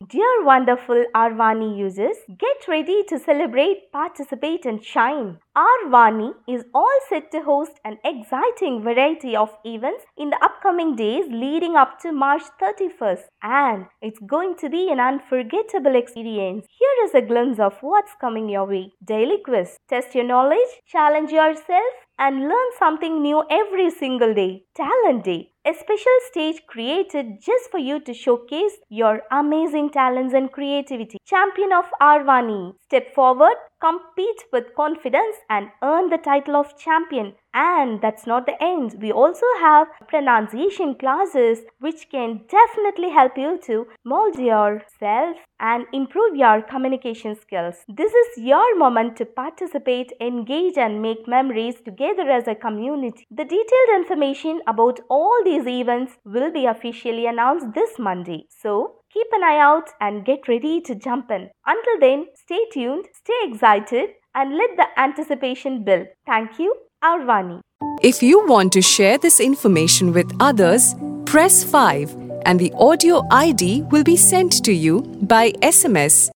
Dear wonderful Arvani users, get ready to celebrate, participate, and shine. Arvani is all set to host an exciting variety of events in the upcoming days leading up to March 31st, and it's going to be an unforgettable experience. Here is a glimpse of what's coming your way. Daily quiz. Test your knowledge, challenge yourself, and learn something new every single day. Talent Day, a special stage created just for you to showcase your amazing talents and creativity. Champion of Arvani, step forward, compete with confidence, and earn the title of champion. And that's not the end. We also have pronunciation classes which can definitely help you to mold yourself and improve your communication skills. This is your moment to participate, engage, and make memories together as a community. The detailed information about all these events will be officially announced this Monday. So keep an eye out and get ready to jump in. Until then, stay tuned, stay excited, and let the anticipation build. Thank you, Arvani. If you want to share this information with others, press 5 and the audio ID will be sent to you by SMS.